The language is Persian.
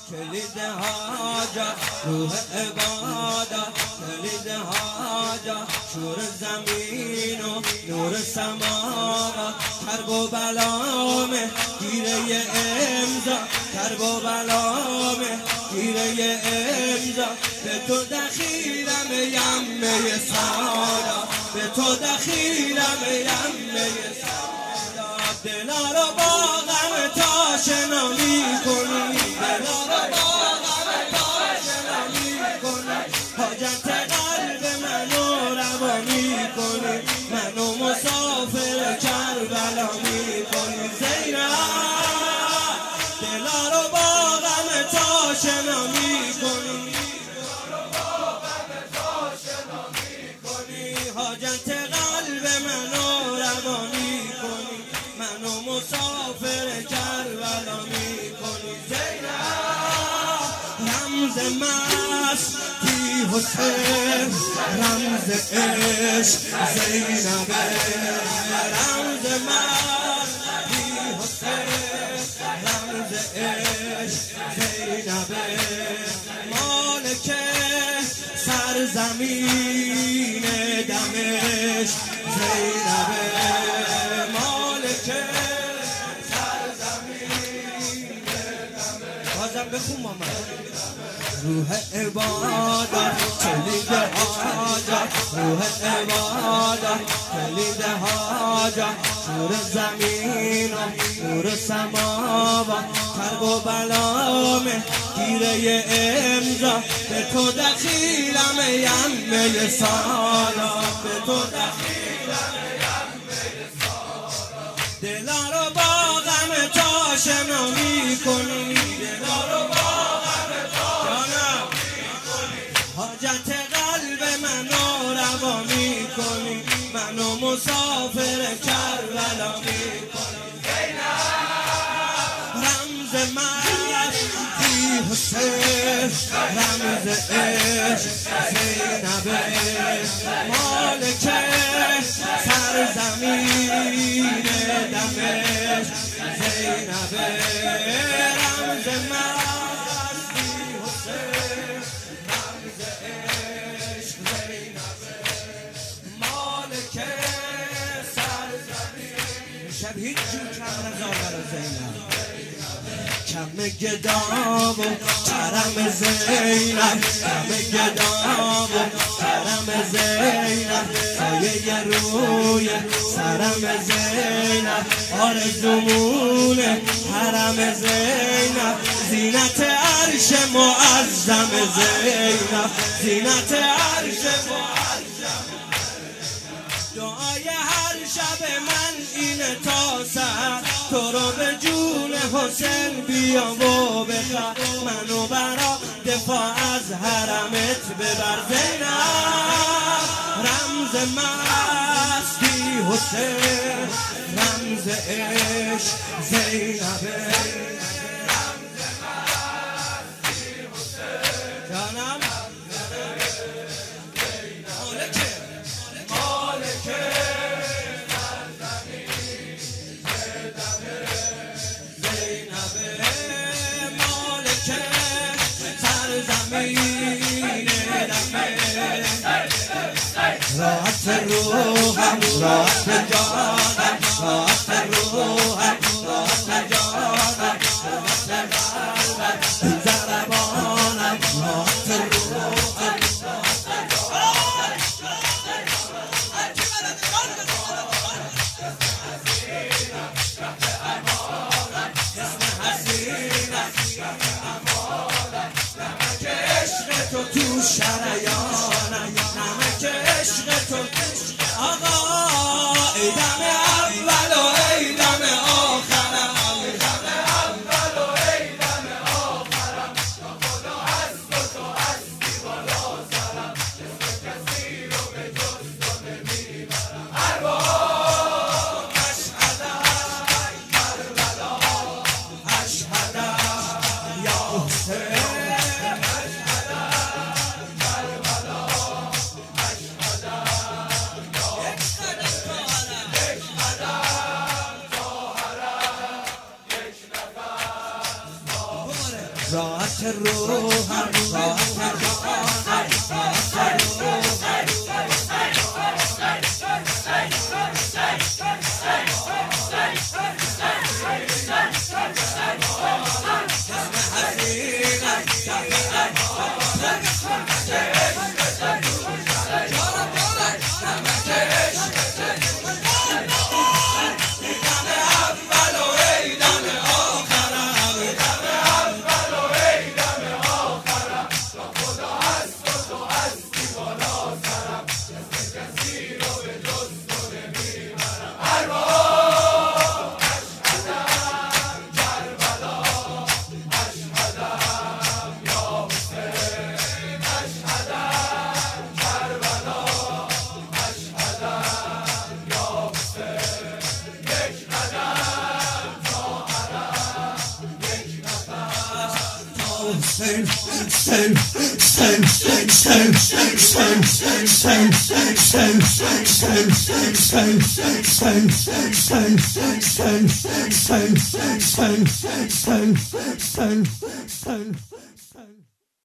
کلید حاجت روح عبادت، کلید حاجت شور زمین و نور سماوات، کرب و بلامه گیره امضا، کرب و بلامه گیره امضا، به تو دخیلم یمه سالا، به تو دخیلم یمه سالا، دلا رو با غم تا شنا می‌کنی، دلا رو با غم تا شنا می‌کنی، حاجت قلب منو روا می‌کنی، منو مسافر کربلا می‌کنی زینب، دلا رو با غم تا شنا می‌کنی، حاجت قلب منو روا می‌کنی، منو مسافر کربلا می‌کنی زینب، رمز مستی حسین، رمز عشق زینب، رمز مستی حسین، رمز عشق زینب، مالک سرزمین دمشق زینب، مالک سرزمین دمشق. بازم بخون ماما. روح عبادت کلید حاجت، روح عبادت کلید حاجت، شور زمین و نور سماوات، کرب و بلامه گیره امضا، به تو دخیلم یمه سالا، به تو دخیلم یمه سالا، دلا رو با غم تا شنا می‌کنی، دلا رو با غم تا شنا می‌کنی، حاجت قلب منو روا می‌کنی، منو مسافر کربلا می‌کنی زینب، رمز مستی حسین، رمز عشق زینب، مالک سرزمین دمشق زینب، رمز مستی حسین، رمز عشق زینب، مالک سرزمین. شب هیچ جور کم نزار برا زینب، کم گدام و کرم زینب، کم گدام و کرم زینب، سایه روی سرم زینب، آرزومون حرم زینب، زینت عرش معظم زینب، زینت عرش معظم. دعای هر شب من اینه تا سحر، تو رو به جون حسین بیا و بخواه، منو برا دفاع از حرمت ببر زینب، رمز مستی حسین، رمز عشق زینب، رمز مستی حسین، جانم راحت روحم، راحت جانم، راحت روحم، راحت جانم، راحت قلبم، ضربانم، راحت روحم، راحت جانم، اسم حسینم، نمک عشق تو تو شریانم، نمک عشق تو آقا ای دم راحت روحم راحت جانم راحت روحم Sen